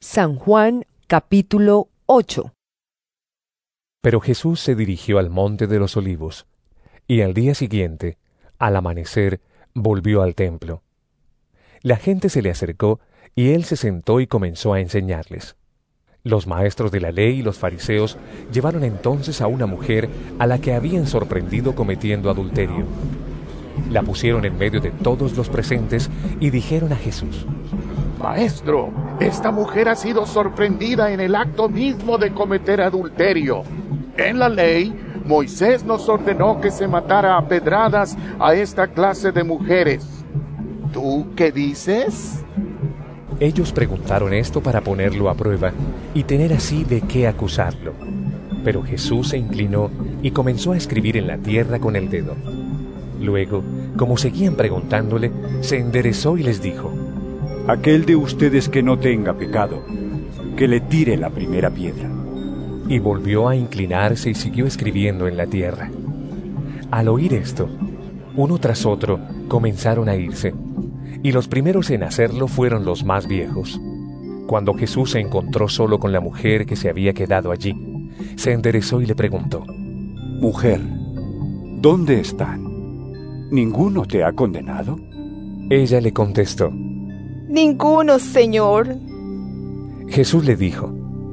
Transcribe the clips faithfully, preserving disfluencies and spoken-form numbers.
San Juan capítulo ocho. Pero Jesús se dirigió al monte de los Olivos, y al día siguiente, al amanecer, volvió al templo. La gente se le acercó, y él se sentó y comenzó a enseñarles. Los maestros de la ley y los fariseos llevaron entonces a una mujer a la que habían sorprendido cometiendo adulterio. La pusieron en medio de todos los presentes y dijeron a Jesús: Maestro, esta mujer ha sido sorprendida en el acto mismo de cometer adulterio. En la ley, Moisés nos ordenó que se matara a pedradas a esta clase de mujeres. ¿Tú qué dices? Ellos preguntaron esto para ponerlo a prueba y tener así de qué acusarlo. Pero Jesús se inclinó y comenzó a escribir en la tierra con el dedo. Luego, como seguían preguntándole, se enderezó y les dijo: Aquel de ustedes que no tenga pecado, que le tire la primera piedra. Y volvió a inclinarse y siguió escribiendo en la tierra. Al oír esto, uno tras otro comenzaron a irse, y los primeros en hacerlo fueron los más viejos. Cuando Jesús se encontró solo con la mujer que se había quedado allí, se enderezó y le preguntó: Mujer, ¿dónde están? ¿Ninguno te ha condenado? Ella le contestó: Ninguno, Señor. Jesús le dijo: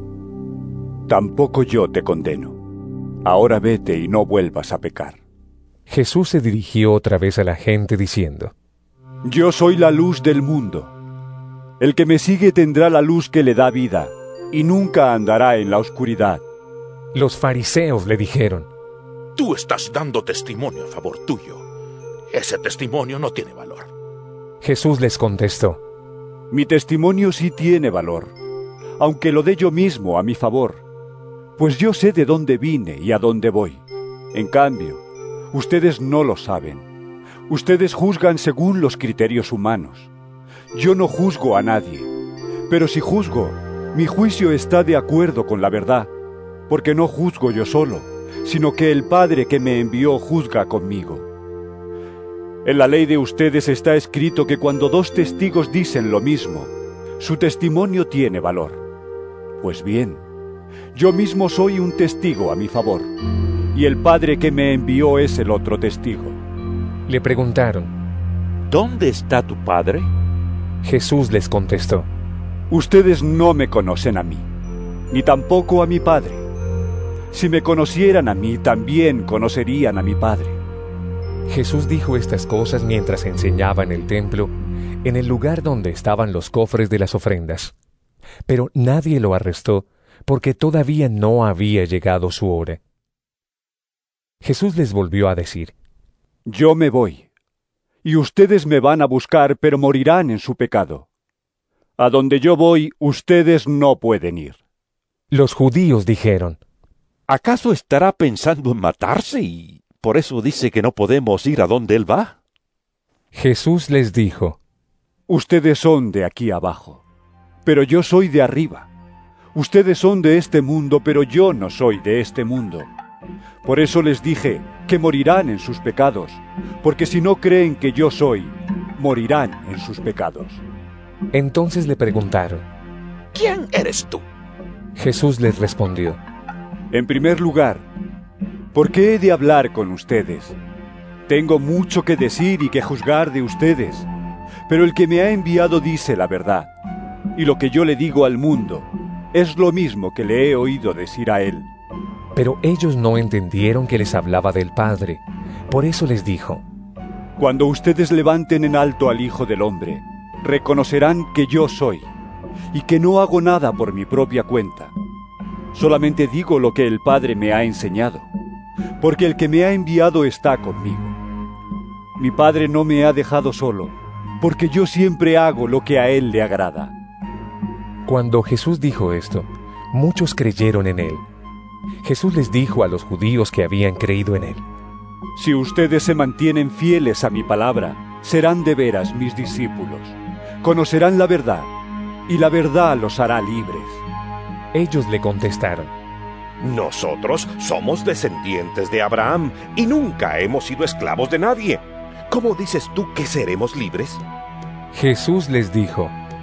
Tampoco yo te condeno. Ahora vete y no vuelvas a pecar. Jesús se dirigió otra vez a la gente diciendo: Yo soy la luz del mundo. El que me sigue tendrá la luz que le da vida, y nunca andará en la oscuridad. Los fariseos le dijeron: Tú estás dando testimonio a favor tuyo. Ese testimonio no tiene valor. Jesús les contestó: Mi testimonio sí tiene valor, aunque lo dé yo mismo a mi favor, pues yo sé de dónde vine y a dónde voy. En cambio, ustedes no lo saben. Ustedes juzgan según los criterios humanos. Yo no juzgo a nadie, pero si juzgo, mi juicio está de acuerdo con la verdad, porque no juzgo yo solo, sino que el Padre que me envió juzga conmigo. En la ley de ustedes está escrito que cuando dos testigos dicen lo mismo, su testimonio tiene valor. Pues bien, yo mismo soy un testigo a mi favor, y el Padre que me envió es el otro testigo. Le preguntaron: ¿Dónde está tu padre? Jesús les contestó: Ustedes no me conocen a mí, ni tampoco a mi Padre. Si me conocieran a mí, también conocerían a mi Padre. Jesús dijo estas cosas mientras enseñaba en el templo, en el lugar donde estaban los cofres de las ofrendas. Pero nadie lo arrestó, porque todavía no había llegado su hora. Jesús les volvió a decir: Yo me voy, y ustedes me van a buscar, pero morirán en su pecado. A donde yo voy, ustedes no pueden ir. Los judíos dijeron: ¿Acaso estará pensando en matarse y por eso dice que no podemos ir a donde él va? Jesús les dijo: Ustedes son de aquí abajo, pero yo soy de arriba. Ustedes son de este mundo, pero yo no soy de este mundo. Por eso les dije que morirán en sus pecados, porque si no creen que yo soy, morirán en sus pecados. Entonces le preguntaron: ¿Quién eres tú? Jesús les respondió: En primer lugar, ¿por qué he de hablar con ustedes? Tengo mucho que decir y que juzgar de ustedes, pero el que me ha enviado dice la verdad, y lo que yo le digo al mundo es lo mismo que le he oído decir a él. Pero ellos no entendieron que les hablaba del Padre. Por eso les dijo: Cuando ustedes levanten en alto al Hijo del Hombre, reconocerán que yo soy, y que no hago nada por mi propia cuenta. Solamente digo lo que el Padre me ha enseñado, porque el que me ha enviado está conmigo. Mi Padre no me ha dejado solo, porque yo siempre hago lo que a Él le agrada. Cuando Jesús dijo esto, muchos creyeron en Él. Jesús les dijo a los judíos que habían creído en Él: Si ustedes se mantienen fieles a mi palabra, serán de veras mis discípulos. Conocerán la verdad, y la verdad los hará libres. Ellos le contestaron: Nosotros somos descendientes de Abraham y nunca hemos sido esclavos de nadie. ¿Cómo dices tú que seremos libres? Jesús les dijo: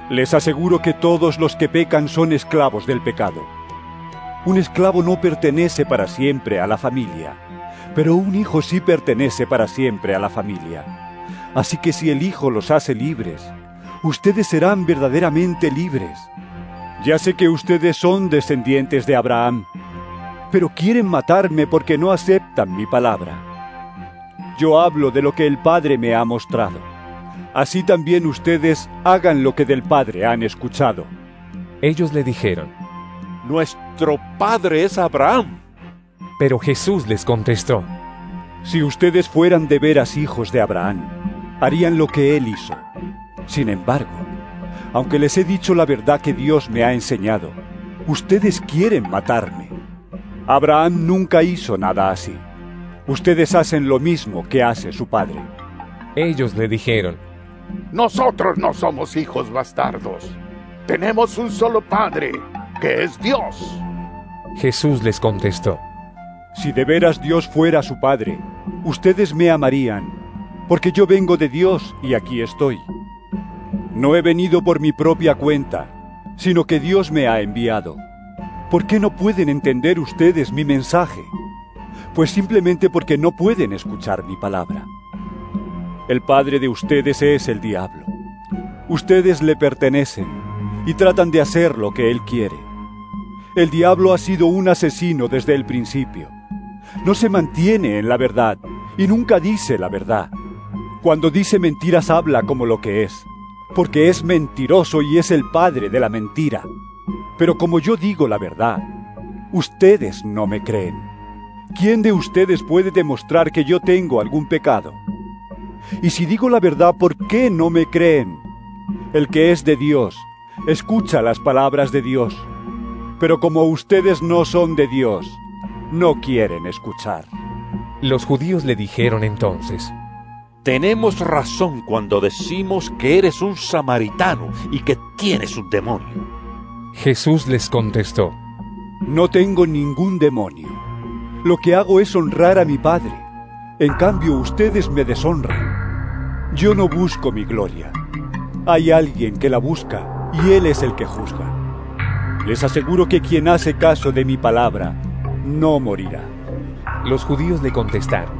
Les aseguro que todos los que pecan son esclavos del pecado. Un esclavo no pertenece para siempre a la familia, pero un hijo sí pertenece para siempre a la familia. Así que si el Hijo los hace libres, ustedes serán verdaderamente libres. Ya sé que ustedes son descendientes de Abraham, pero quieren matarme porque no aceptan mi palabra. Yo hablo de lo que el Padre me ha mostrado. Así también ustedes hagan lo que del Padre han escuchado. Ellos le dijeron: Nuestro padre es Abraham. Pero Jesús les contestó: Si ustedes fueran de veras hijos de Abraham, harían lo que él hizo. Sin embargo, aunque les he dicho la verdad que Dios me ha enseñado, ustedes quieren matarme. Abraham nunca hizo nada así. Ustedes hacen lo mismo que hace su padre. Ellos le dijeron: Nosotros no somos hijos bastardos. Tenemos un solo Padre, que es Dios. Jesús les contestó: Si de veras Dios fuera su Padre, ustedes me amarían, porque yo vengo de Dios y aquí estoy. No he venido por mi propia cuenta, sino que Dios me ha enviado. ¿Por qué no pueden entender ustedes mi mensaje? Pues simplemente porque no pueden escuchar mi palabra. El padre de ustedes es el diablo. Ustedes le pertenecen y tratan de hacer lo que él quiere. El diablo ha sido un asesino desde el principio. No se mantiene en la verdad y nunca dice la verdad. Cuando dice mentiras habla como lo que es, porque es mentiroso y es el padre de la mentira. Pero como yo digo la verdad, ustedes no me creen. ¿Quién de ustedes puede demostrar que yo tengo algún pecado? Y si digo la verdad, ¿por qué no me creen? El que es de Dios, escucha las palabras de Dios. Pero como ustedes no son de Dios, no quieren escuchar. Los judíos le dijeron entonces: Tenemos razón cuando decimos que eres un samaritano y que tienes un demonio. Jesús les contestó: No tengo ningún demonio. Lo que hago es honrar a mi Padre. En cambio, ustedes me deshonran. Yo no busco mi gloria. Hay alguien que la busca, y Él es el que juzga. Les aseguro que quien hace caso de mi palabra, no morirá. Los judíos le contestaron: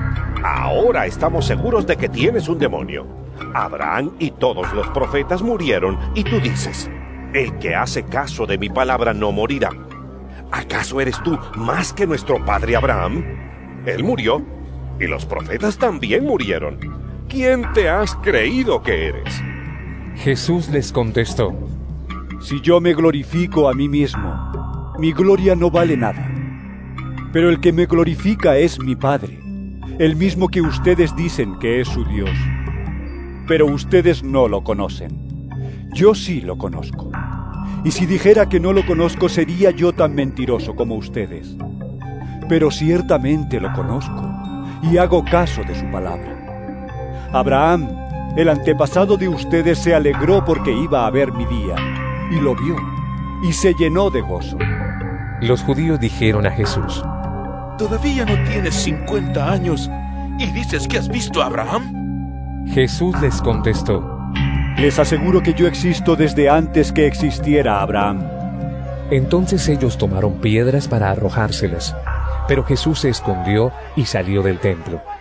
Ahora estamos seguros de que tienes un demonio. Abraham y todos los profetas murieron, y tú dices: El que hace caso de mi palabra no morirá. ¿Acaso eres tú más que nuestro padre Abraham? Él murió, y los profetas también murieron. ¿Quién te has creído que eres? Jesús les contestó: Si yo me glorifico a mí mismo, mi gloria no vale nada. Pero el que me glorifica es mi Padre, el mismo que ustedes dicen que es su Dios. Pero ustedes no lo conocen. Yo sí lo conozco. Y si dijera que no lo conozco, sería yo tan mentiroso como ustedes. Pero ciertamente lo conozco, y hago caso de su palabra. Abraham, el antepasado de ustedes, se alegró porque iba a ver mi día, y lo vio, y se llenó de gozo. Los judíos dijeron a Jesús: ¿Todavía no tienes cincuenta años y dices que has visto a Abraham? Jesús les contestó: Les aseguro que yo existo desde antes que existiera Abraham. Entonces ellos tomaron piedras para arrojárselas, pero Jesús se escondió y salió del templo.